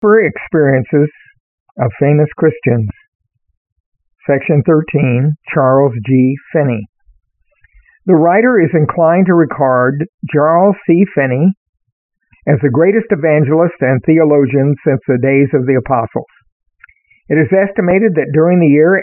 Experiences of Famous Christians. Section 13, Charles G. Finney. The writer is inclined to regard Charles C. Finney as the greatest evangelist and theologian since the days of the apostles. It is estimated that during the year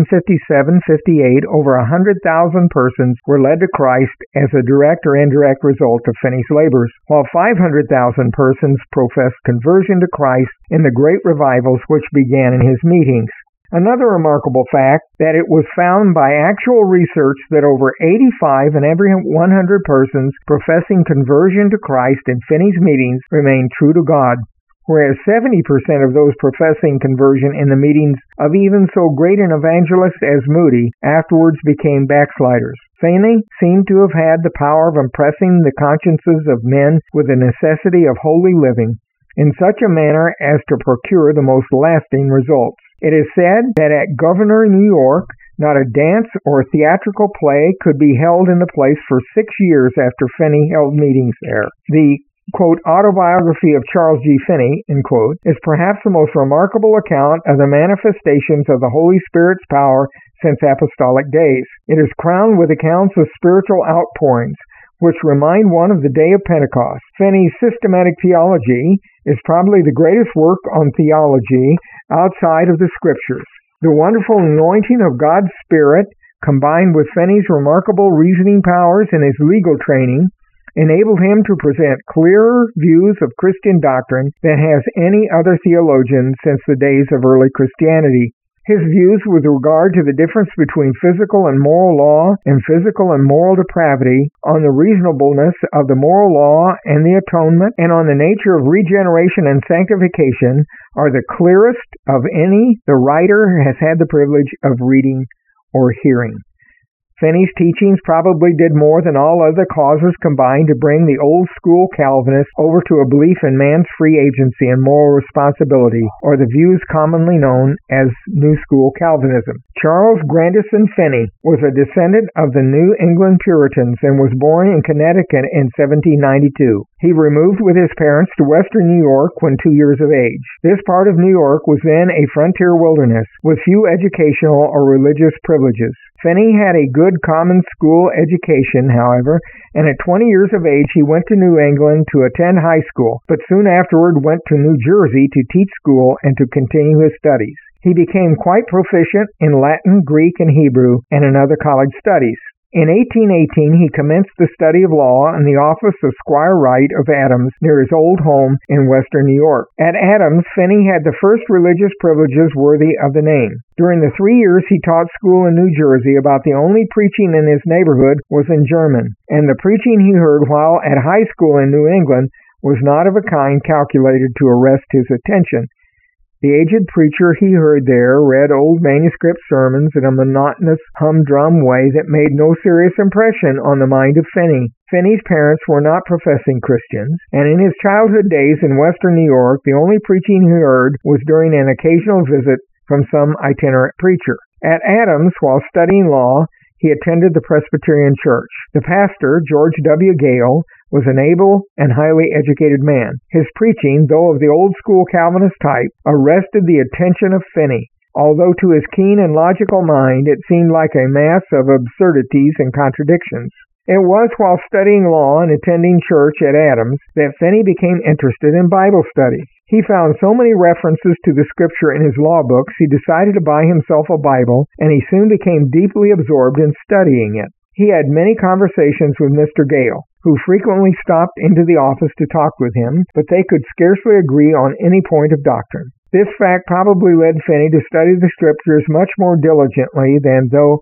1857-58, over 100,000 persons were led to Christ as a direct or indirect result of Finney's labors, while 500,000 persons professed conversion to Christ in the great revivals which began in his meetings. Another remarkable fact that it was found by actual research that over 85 in every 100 persons professing conversion to Christ in Finney's meetings remained true to God, whereas 70% of those professing conversion in the meetings of even so great an evangelist as Moody afterwards became backsliders. Finney seemed to have had the power of impressing the consciences of men with the necessity of holy living in such a manner as to procure the most lasting results. It is said that at Governor, New York, not a dance or theatrical play could be held in the place for 6 years after Finney held meetings there. The quote, autobiography of Charles G. Finney, end quote, is perhaps the most remarkable account of the manifestations of the Holy Spirit's power since apostolic days. It is crowned with accounts of spiritual outpourings, which remind one of the day of Pentecost. Finney's Systematic Theology is probably the greatest work on theology outside of the Scriptures. The wonderful anointing of God's Spirit, combined with Finney's remarkable reasoning powers and his legal training, enabled him to present clearer views of Christian doctrine than has any other theologian since the days of early Christianity. His views with regard to the difference between physical and moral law and physical and moral depravity, on the reasonableness of the moral law and the atonement, and on the nature of regeneration and sanctification are the clearest of any the writer has had the privilege of reading or hearing. Finney's teachings probably did more than all other causes combined to bring the old school Calvinists over to a belief in man's free agency and moral responsibility, or the views commonly known as New School Calvinism. Charles Grandison Finney was a descendant of the New England Puritans and was born in Connecticut in 1792. He removed with his parents to western New York when 2 years of age. This part of New York was then a frontier wilderness, with few educational or religious privileges. Finney had a good common school education, however, and at 20 years of age he went to New England to attend high school, but soon afterward went to New Jersey to teach school and to continue his studies. He became quite proficient in Latin, Greek, and Hebrew, and in other college studies. In 1818, he commenced the study of law in the office of Squire Wright of Adams near his old home in western New York. At Adams, Finney had the first religious privileges worthy of the name. During the 3 years he taught school in New Jersey, about the only preaching in his neighborhood was in German, and the preaching he heard while at high school in New England was not of a kind calculated to arrest his attention. The aged preacher he heard there read old manuscript sermons in a monotonous, humdrum way that made no serious impression on the mind of Finney. Finney's parents were not professing Christians, and in his childhood days in western New York, the only preaching he heard was during an occasional visit from some itinerant preacher. At Adams, while studying law, he attended the Presbyterian Church. The pastor, George W. Gale, was an able and highly educated man. His preaching, though of the old school Calvinist type, arrested the attention of Finney, although to his keen and logical mind it seemed like a mass of absurdities and contradictions. It was while studying law and attending church at Adams that Finney became interested in Bible study. He found so many references to the Scripture in his law books, he decided to buy himself a Bible, and he soon became deeply absorbed in studying it. He had many conversations with Mr. Gale, who frequently stopped into the office to talk with him, but they could scarcely agree on any point of doctrine. This fact probably led Finney to study the Scriptures much more diligently than though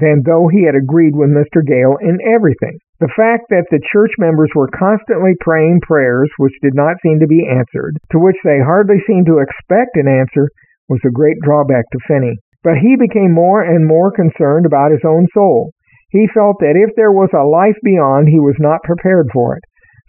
he had agreed with Mr. Gale in everything. The fact that the church members were constantly praying prayers which did not seem to be answered, to which they hardly seemed to expect an answer, was a great drawback to Finney. But he became more and more concerned about his own soul. He felt that if there was a life beyond, he was not prepared for it.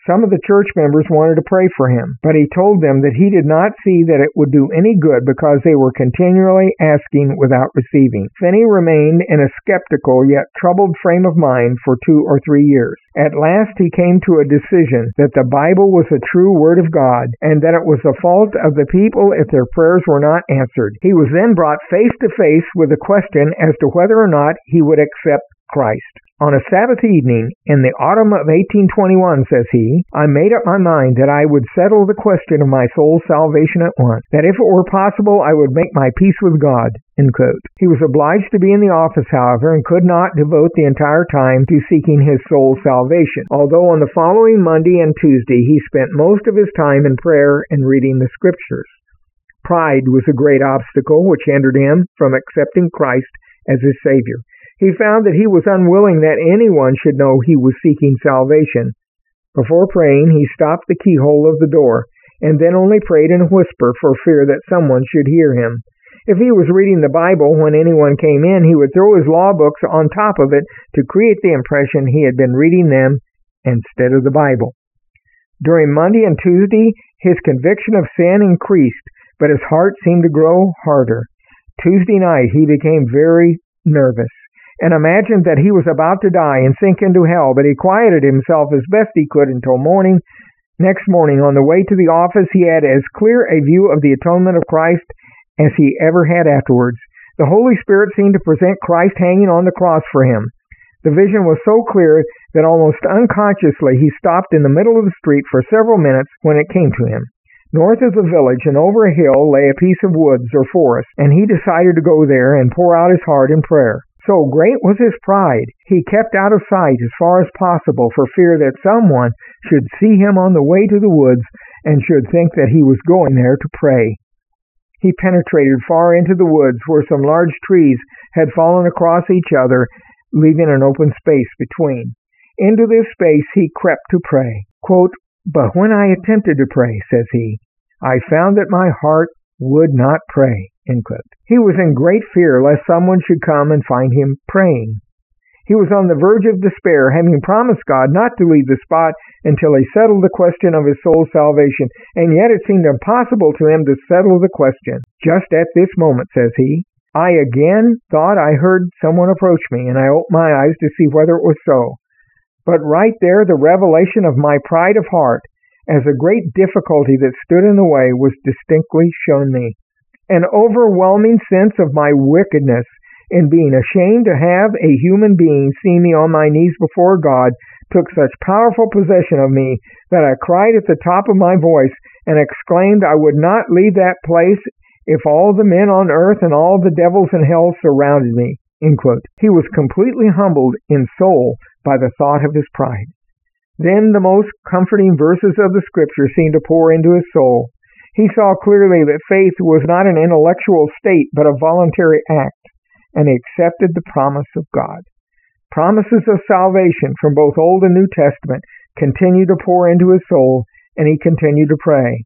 Some of the church members wanted to pray for him, but he told them that he did not see that it would do any good because they were continually asking without receiving. Finney remained in a skeptical yet troubled frame of mind for 2 or 3 years. At last he came to a decision that the Bible was a true word of God and that it was the fault of the people if their prayers were not answered. He was then brought face to face with the question as to whether or not he would accept Christ. On a Sabbath evening in the autumn of 1821, says he, I made up my mind that I would settle the question of my soul's salvation at once, that if it were possible I would make my peace with God. End quote. He was obliged to be in the office, however, and could not devote the entire time to seeking his soul's salvation, although on the following Monday and Tuesday he spent most of his time in prayer and reading the Scriptures. Pride was a great obstacle which hindered him from accepting Christ as his Savior. He found that he was unwilling that anyone should know he was seeking salvation. Before praying, he stopped the keyhole of the door, and then only prayed in a whisper for fear that someone should hear him. If he was reading the Bible when anyone came in, he would throw his law books on top of it to create the impression he had been reading them instead of the Bible. During Monday and Tuesday, his conviction of sin increased, but his heart seemed to grow harder. Tuesday night, he became very nervous and imagined that he was about to die and sink into hell, but he quieted himself as best he could until morning. Next morning, on the way to the office, he had as clear a view of the atonement of Christ as he ever had afterwards. The Holy Spirit seemed to present Christ hanging on the cross for him. The vision was so clear that almost unconsciously he stopped in the middle of the street for several minutes when it came to him. North of the village and over a hill lay a piece of woods or forest, and he decided to go there and pour out his heart in prayer. So great was his pride, he kept out of sight as far as possible for fear that someone should see him on the way to the woods and should think that he was going there to pray. He penetrated far into the woods where some large trees had fallen across each other, leaving an open space between. Into this space he crept to pray. Quote, But when I attempted to pray, says he, I found that my heart would not pray. End quote. He was in great fear lest someone should come and find him praying. He was on the verge of despair, having promised God not to leave the spot until he settled the question of his soul's salvation, and yet it seemed impossible to him to settle the question. Just at this moment, says he, I again thought I heard someone approach me, and I opened my eyes to see whether it was so. But right there, the revelation of my pride of heart, as a great difficulty that stood in the way, was distinctly shown me. An overwhelming sense of my wickedness in being ashamed to have a human being see me on my knees before God took such powerful possession of me that I cried at the top of my voice and exclaimed I would not leave that place if all the men on earth and all the devils in hell surrounded me. End quote. He was completely humbled in soul by the thought of his pride. Then the most comforting verses of the Scripture seemed to pour into his soul. He saw clearly that faith was not an intellectual state, but a voluntary act, and he accepted the promise of God. Promises of salvation from both Old and New Testament continued to pour into his soul, and he continued to pray.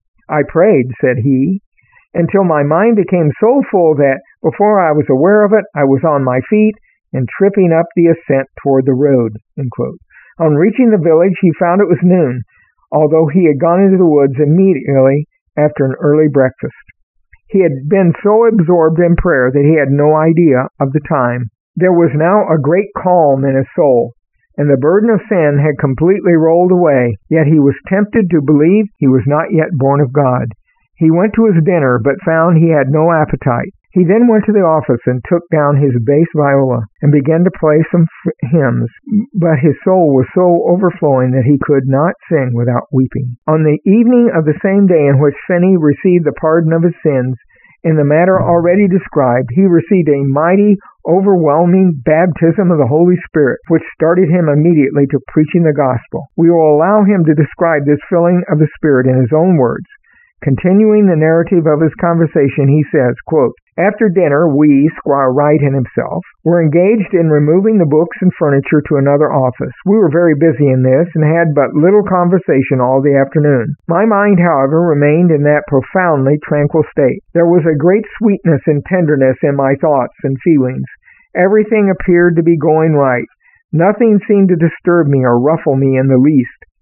I prayed, said he, until my mind became so full that, before I was aware of it, I was on my feet and tripping up the ascent toward the road. End quote. On reaching the village, he found it was noon, although he had gone into the woods immediately after an early breakfast. He had been so absorbed in prayer that he had no idea of the time. There was now a great calm in his soul, and the burden of sin had completely rolled away, yet he was tempted to believe he was not yet born of God. He went to his dinner, but found he had no appetite. He then went to the office and took down his bass viola and began to play some hymns, but his soul was so overflowing that he could not sing without weeping. On the evening of the same day in which Finney received the pardon of his sins, in the manner already described, he received a mighty, overwhelming baptism of the Holy Spirit, which started him immediately to preaching the gospel. We will allow him to describe this filling of the Spirit in his own words. Continuing the narrative of his conversation, he says, quote, After dinner, we, Squire Wright and himself, were engaged in removing the books and furniture to another office. We were very busy in this and had but little conversation all the afternoon. My mind, however, remained in that profoundly tranquil state. There was a great sweetness and tenderness in my thoughts and feelings. Everything appeared to be going right. Nothing seemed to disturb me or ruffle me in the least.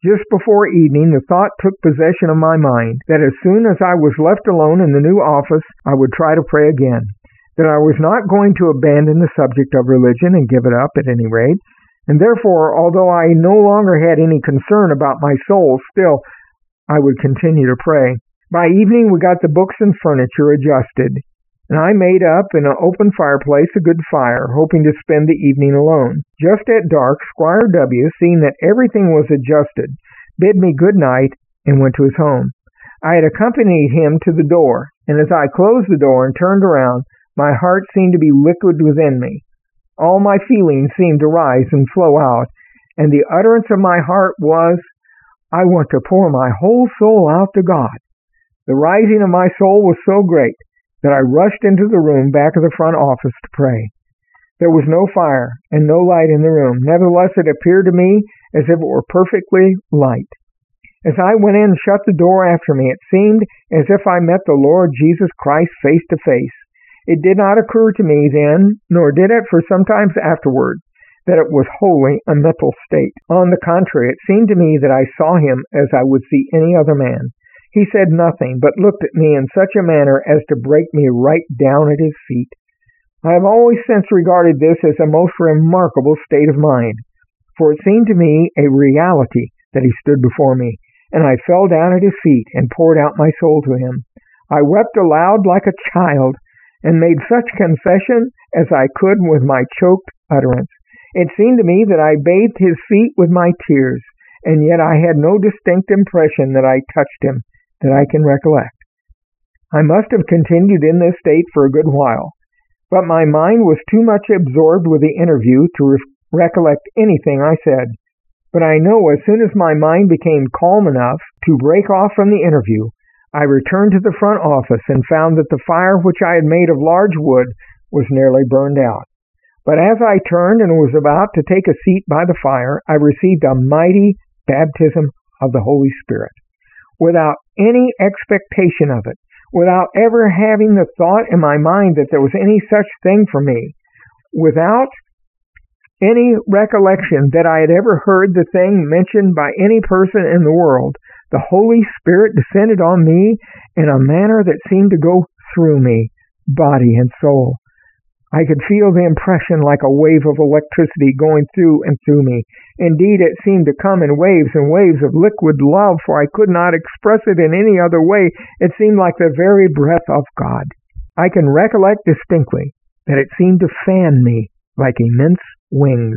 Just before evening, the thought took possession of my mind that as soon as I was left alone in the new office, I would try to pray again, that I was not going to abandon the subject of religion and give it up at any rate, and therefore, although I no longer had any concern about my soul, still I would continue to pray. By evening, we got the books and furniture adjusted, and I made up in an open fireplace a good fire, hoping to spend the evening alone. Just at dark, Squire W., seeing that everything was adjusted, bid me good night and went to his home. I had accompanied him to the door, and as I closed the door and turned around, my heart seemed to be liquid within me. All my feelings seemed to rise and flow out, and the utterance of my heart was, I want to pour my whole soul out to God. The rising of my soul was so great that I rushed into the room back of the front office to pray. There was no fire and no light in the room. Nevertheless, it appeared to me as if it were perfectly light. As I went in and shut the door after me, it seemed as if I met the Lord Jesus Christ face to face. It did not occur to me then, nor did it for some time afterward, that it was wholly a mental state. On the contrary, it seemed to me that I saw him as I would see any other man. He said nothing, but looked at me in such a manner as to break me right down at his feet. I have always since regarded this as a most remarkable state of mind, for it seemed to me a reality that he stood before me, and I fell down at his feet and poured out my soul to him. I wept aloud like a child, and made such confession as I could with my choked utterance. It seemed to me that I bathed his feet with my tears, and yet I had no distinct impression that I touched him, that I can recollect. I must have continued in this state for a good while, but my mind was too much absorbed with the interview to recollect anything I said. But I know as soon as my mind became calm enough to break off from the interview, I returned to the front office and found that the fire which I had made of large wood was nearly burned out. But as I turned and was about to take a seat by the fire, I received a mighty baptism of the Holy Spirit. Without any expectation of it, without ever having the thought in my mind that there was any such thing for me, without any recollection that I had ever heard the thing mentioned by any person in the world, the Holy Spirit descended on me in a manner that seemed to go through me, body and soul. I could feel the impression like a wave of electricity going through and through me. Indeed, it seemed to come in waves and waves of liquid love, for I could not express it in any other way. It seemed like the very breath of God. I can recollect distinctly that it seemed to fan me like immense wings.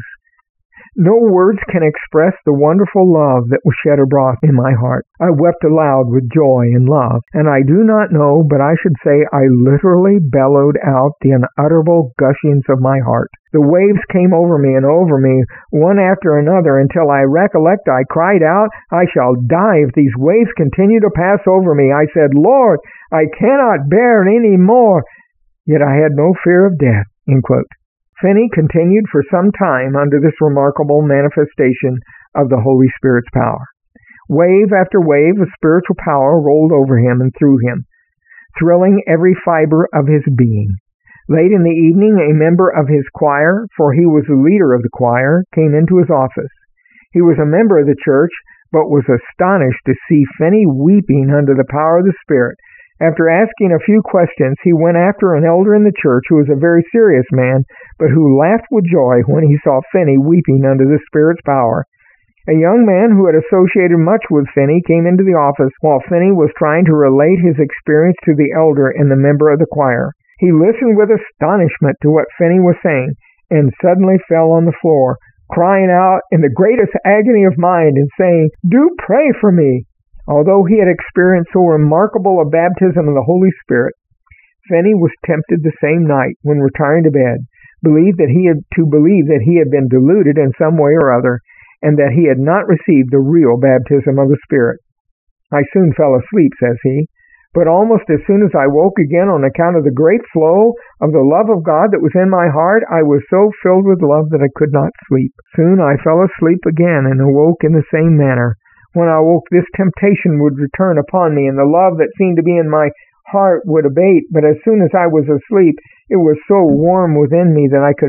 No words can express the wonderful love that was shed abroad in my heart. I wept aloud with joy and love, and I do not know, but I should say I literally bellowed out the unutterable gushings of my heart. The waves came over me and over me, one after another, until I recollect I cried out, I shall die if these waves continue to pass over me. I said, Lord, I cannot bear it any more. Yet I had no fear of death. End quote. Finney continued for some time under this remarkable manifestation of the Holy Spirit's power. Wave after wave of spiritual power rolled over him and through him, thrilling every fiber of his being. Late in the evening, a member of his choir, for he was the leader of the choir, came into his office. He was a member of the church, but was astonished to see Finney weeping under the power of the Spirit. After asking a few questions, he went after an elder in the church who was a very serious man, but who laughed with joy when he saw Finney weeping under the Spirit's power. A young man who had associated much with Finney came into the office while Finney was trying to relate his experience to the elder and the member of the choir. He listened with astonishment to what Finney was saying, and suddenly fell on the floor, crying out in the greatest agony of mind and saying, "Do pray for me." Although he had experienced so remarkable a baptism of the Holy Spirit, Finney was tempted the same night, when retiring to bed, to believe that he had been deluded in some way or other, and that he had not received the real baptism of the Spirit. I soon fell asleep, says he, but almost as soon as I woke again on account of the great flow of the love of God that was in my heart, I was so filled with love that I could not sleep. Soon I fell asleep again and awoke in the same manner. When I woke, this temptation would return upon me, and the love that seemed to be in my heart would abate. But as soon as I was asleep, it was so warm within me that I could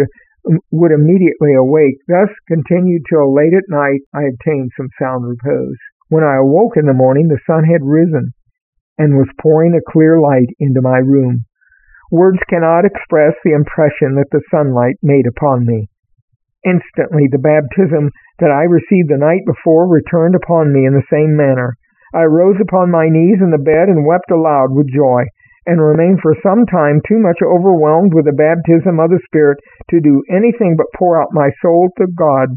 would immediately awake, thus continued till late at night. I obtained some sound repose. When I awoke in the morning, the sun had risen and was pouring a clear light into my room. Words cannot express the impression that the sunlight made upon me. Instantly the baptism that I received the night before returned upon me in the same manner. I rose upon my knees in the bed and wept aloud with joy, and remained for some time too much overwhelmed with the baptism of the Spirit to do anything but pour out my soul to God.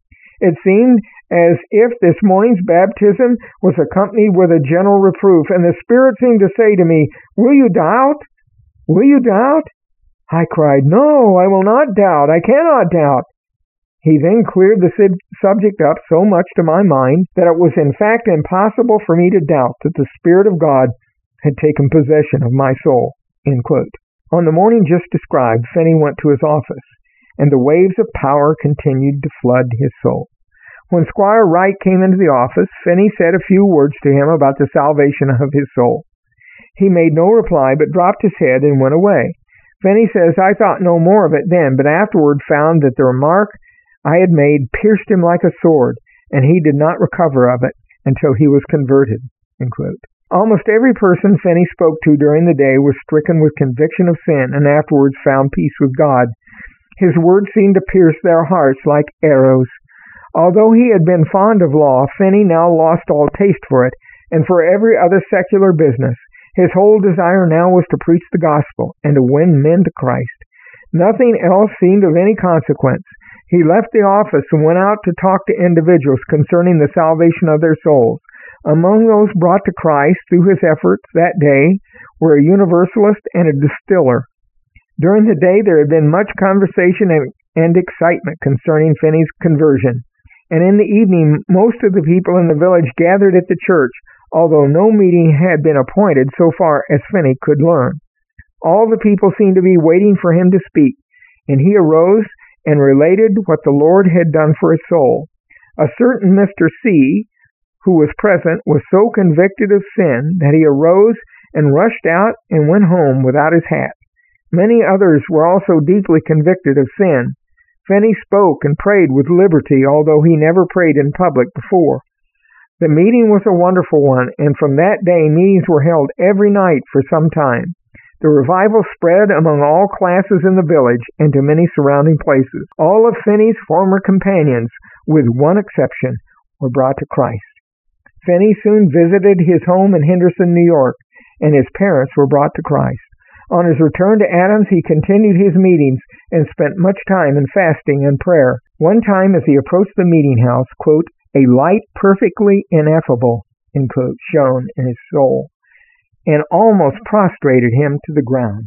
It seemed as if this morning's baptism was accompanied with a gentle reproof, and the Spirit seemed to say to me, "Will you doubt? Will you doubt?" I cried, "No, I will not doubt. I cannot doubt." He then cleared the subject up so much to my mind that it was in fact impossible for me to doubt that the Spirit of God had taken possession of my soul. End quote. On the morning just described, Finney went to his office, and the waves of power continued to flood his soul. When Squire Wright came into the office, Finney said a few words to him about the salvation of his soul. He made no reply, but dropped his head and went away. Finney says, "I thought no more of it then, but afterward found that the remark I had made pierced him like a sword, and he did not recover of it until he was converted." End quote. Almost every person Finney spoke to during the day was stricken with conviction of sin and afterwards found peace with God. His words seemed to pierce their hearts like arrows. Although he had been fond of law, Finney now lost all taste for it and for every other secular business. His whole desire now was to preach the gospel and to win men to Christ. Nothing else seemed of any consequence. He left the office and went out to talk to individuals concerning the salvation of their souls. Among those brought to Christ through his efforts that day were a Universalist and a distiller. During the day there had been much conversation and excitement concerning Finney's conversion, and in the evening most of the people in the village gathered at the church, although no meeting had been appointed so far as Finney could learn. All the people seemed to be waiting for him to speak, and he arose and related what the Lord had done for his soul. A certain Mr. C., who was present, was so convicted of sin that he arose and rushed out and went home without his hat. Many others were also deeply convicted of sin. Finney spoke and prayed with liberty, although he never prayed in public before. The meeting was a wonderful one, and from that day meetings were held every night for some time. The revival spread among all classes in the village and to many surrounding places. All of Finney's former companions, with one exception, were brought to Christ. Finney soon visited his home in Henderson, New York, and his parents were brought to Christ. On his return to Adams, he continued his meetings and spent much time in fasting and prayer. One time, as he approached the meeting house, quote, "a light perfectly ineffable," end quote, shone in his soul, and almost prostrated him to the ground.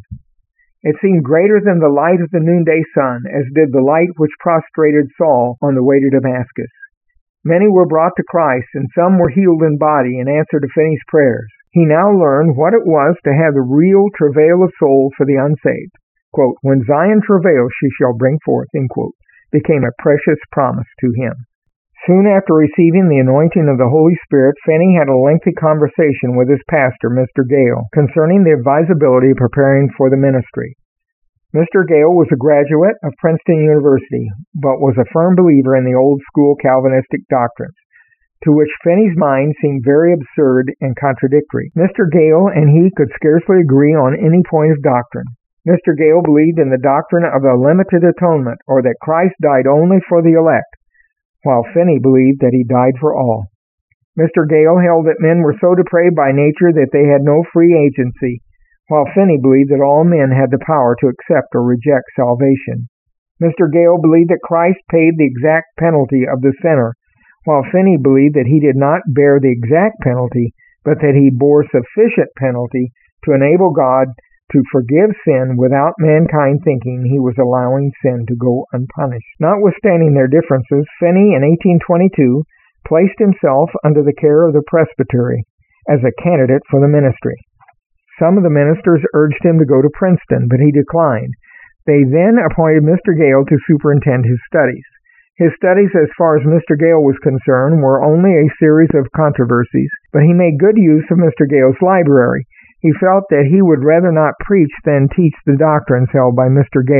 It seemed greater than the light of the noonday sun, as did the light which prostrated Saul on the way to Damascus. Many were brought to Christ, and some were healed in body in answer to Finney's prayers. He now learned what it was to have the real travail of soul for the unsaved. Quote, "When Zion travails, she shall bring forth," end quote, became a precious promise to him. Soon after receiving the anointing of the Holy Spirit, Finney had a lengthy conversation with his pastor, Mr. Gale, concerning the advisability of preparing for the ministry. Mr. Gale was a graduate of Princeton University, but was a firm believer in the old school Calvinistic doctrines, to which Finney's mind seemed very absurd and contradictory. Mr. Gale and he could scarcely agree on any point of doctrine. Mr. Gale believed in the doctrine of a limited atonement, or that Christ died only for the elect, while Finney believed that he died for all. Mr. Gale held that men were so depraved by nature that they had no free agency, while Finney believed that all men had the power to accept or reject salvation. Mr. Gale believed that Christ paid the exact penalty of the sinner, while Finney believed that he did not bear the exact penalty, but that he bore sufficient penalty to enable God to forgive sin without mankind thinking he was allowing sin to go unpunished. Notwithstanding their differences, Finney in 1822 placed himself under the care of the presbytery as a candidate for the ministry. Some of the ministers urged him to go to Princeton, but he declined. They then appointed Mr. Gale to superintend his studies. His studies, as far as Mr. Gale was concerned, were only a series of controversies, but he made good use of Mr. Gale's library. He felt that he would rather not preach than teach the doctrines held by Mr. Gale.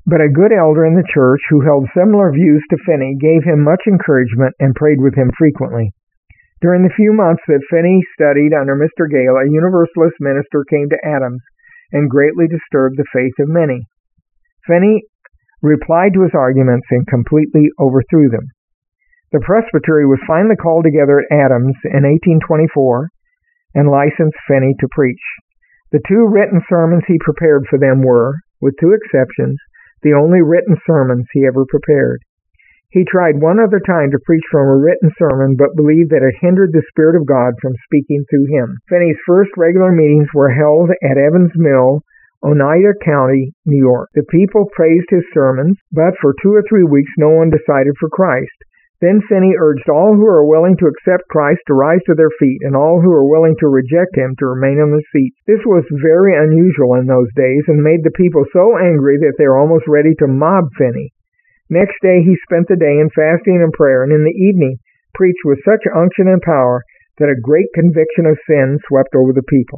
But a good elder in the church who held similar views to Finney gave him much encouragement and prayed with him frequently. During the few months that Finney studied under Mr. Gale, a Universalist minister came to Adams and greatly disturbed the faith of many. Finney replied to his arguments and completely overthrew them. The presbytery was finally called together at Adams in 1824 and licensed Finney to preach. The 2 written sermons he prepared for them were, with 2 exceptions, the only written sermons he ever prepared. He tried one other time to preach from a written sermon, but believed that it hindered the Spirit of God from speaking through him. Finney's first regular meetings were held at Evans Mill, Oneida County, New York. The people praised his sermons, but for 2 or 3 weeks no one decided for Christ. Then Finney urged all who are willing to accept Christ to rise to their feet, and all who are willing to reject him to remain on their seats. This was very unusual in those days, and made the people so angry that they were almost ready to mob Finney. Next day he spent the day in fasting and prayer, and in the evening preached with such unction and power that a great conviction of sin swept over the people.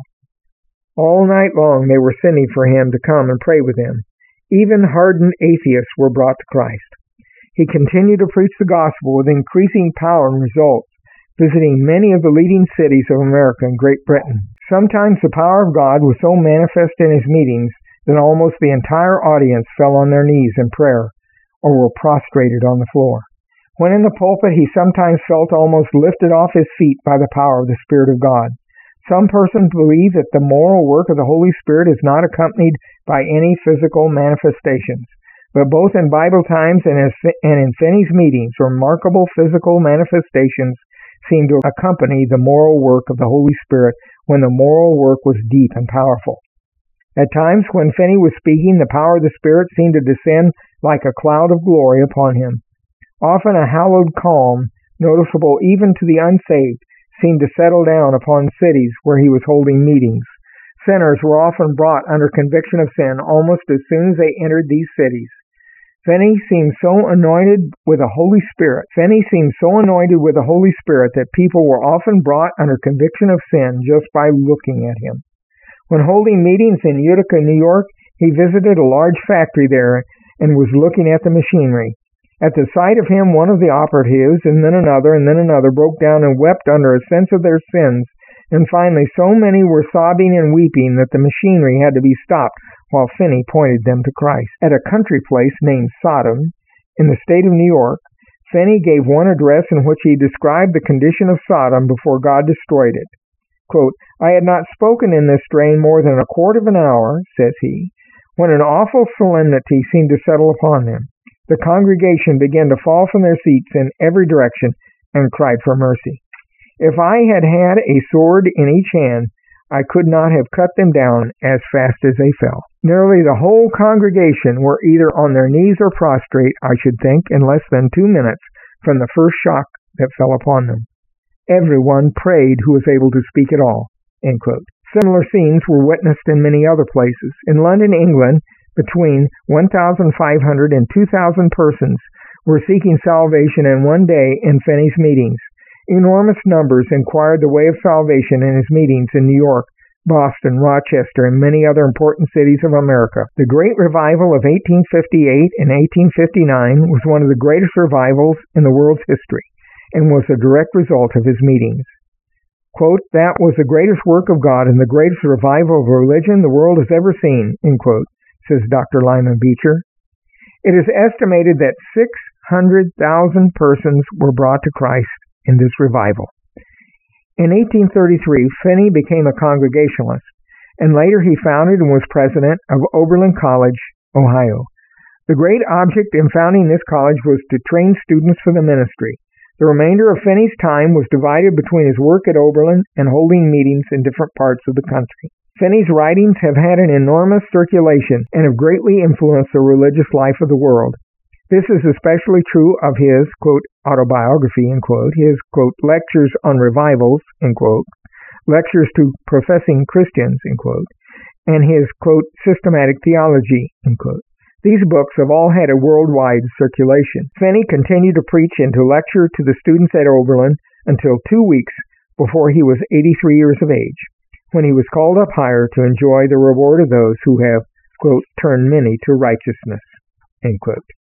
All night long they were sending for him to come and pray with them. Even hardened atheists were brought to Christ. He continued to preach the gospel with increasing power and results, visiting many of the leading cities of America and Great Britain. Sometimes the power of God was so manifest in his meetings that almost the entire audience fell on their knees in prayer or were prostrated on the floor. When in the pulpit, he sometimes felt almost lifted off his feet by the power of the Spirit of God. Some persons believe that the moral work of the Holy Spirit is not accompanied by any physical manifestations. But both in Bible times and in Finney's meetings, remarkable physical manifestations seemed to accompany the moral work of the Holy Spirit when the moral work was deep and powerful. At times when Finney was speaking, the power of the Spirit seemed to descend like a cloud of glory upon him. Often a hallowed calm, noticeable even to the unsaved, seemed to settle down upon cities where he was holding meetings. Sinners were often brought under conviction of sin almost as soon as they entered these cities. Finney seemed so anointed with the Holy Spirit that people were often brought under conviction of sin just by looking at him. When holding meetings in Utica, New York, he visited a large factory there and was looking at the machinery. At the sight of him, one of the operatives, and then another, broke down and wept under a sense of their sins, and finally so many were sobbing and weeping that the machinery had to be stopped while Finney pointed them to Christ. At a country place named Sodom, in the state of New York, Finney gave one address in which he described the condition of Sodom before God destroyed it. Quote, "I had not spoken in this strain more than a quarter of an hour," says he, "when an awful solemnity seemed to settle upon them. The congregation began to fall from their seats in every direction and cried for mercy. If I had had a sword in each hand, I could not have cut them down as fast as they fell." Nearly the whole congregation were either on their knees or prostrate, I should think, in less than 2 minutes from the first shock that fell upon them. Everyone prayed who was able to speak at all. End quote. Similar scenes were witnessed in many other places. In London, England, between 1,500 and 2,000 persons were seeking salvation in one day in Finney's meetings. Enormous numbers inquired the way of salvation in his meetings in New York, Boston, Rochester, and many other important cities of America. The Great Revival of 1858 and 1859 was one of the greatest revivals in the world's history and was a direct result of his meetings. Quote, "That was the greatest work of God and the greatest revival of religion the world has ever seen," end quote, says Dr. Lyman Beecher. It is estimated that 600,000 persons were brought to Christ in this revival. In 1833, Finney became a Congregationalist, and later he founded and was president of Oberlin College, Ohio. The great object in founding this college was to train students for the ministry. The remainder of Finney's time was divided between his work at Oberlin and holding meetings in different parts of the country. Finney's writings have had an enormous circulation and have greatly influenced the religious life of the world. This is especially true of his, quote, autobiography, end quote, his, quote, lectures on revivals, end quote, lectures to professing Christians, end quote, and his, quote, systematic theology, end quote. These books have all had a worldwide circulation. Finney continued to preach and to lecture to the students at Oberlin until 2 weeks before he was 83 years of age, when he was called up higher to enjoy the reward of those who have, quote, turned many to righteousness. End quote.